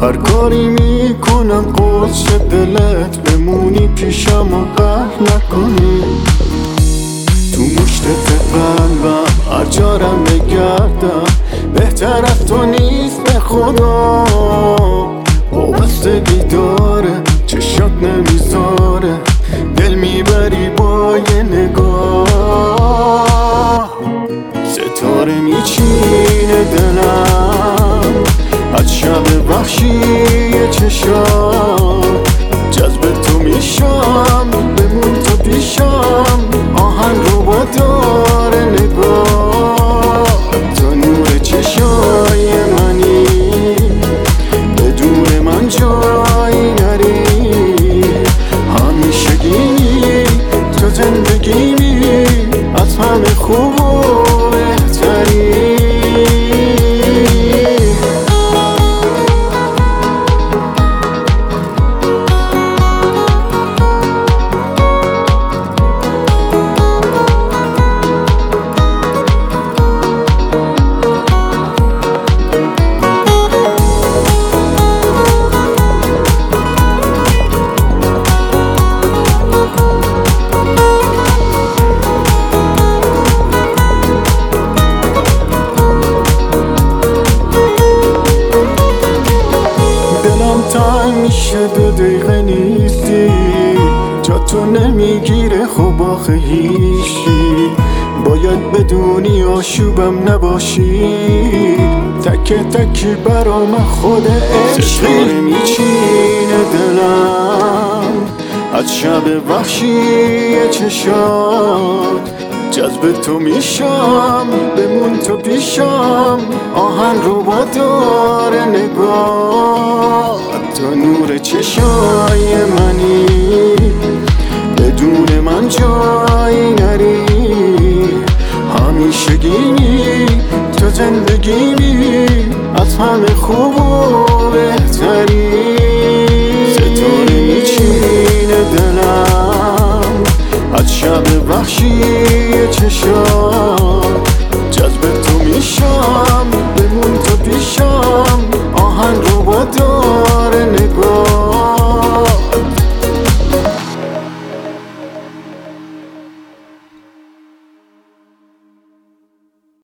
هر کاری میکنم قرص دلت بمونی پیشم و قهر نکنی. تو مشتت قلبم هر جارم بگردم بهتر از تو نیست به خدا. وابستگی داره چشات نمیذاره دل میبری با یه نگاه. ستاره میچینه دلم از شب وحشی چشات. جذب تو میشم بمون تو پیشم آهنگ رو با داره نگاه. تو نور چشای منی بدون من جایی نری. همیشگی تو زندگیمی از همه خوب و بهتری. تنگ میشه 2 دقیقه نیستی جا تو نمیگیره خب آخه هیچی. باید بدونی آشوبم نباشی تک تکی برا من خود عشقی. ستاره میچینه دلم از شب وحشی چشات. جذب تو میشم بمون تو پیشم آهنگ رو با داره نگاه. تو نور چشای منی بدون من جایی نری. همیشگی تو زندگیمی از همه خوب و بهتری. ستاره میچینه دلم از شب وحشی چشات. جذب تو میشم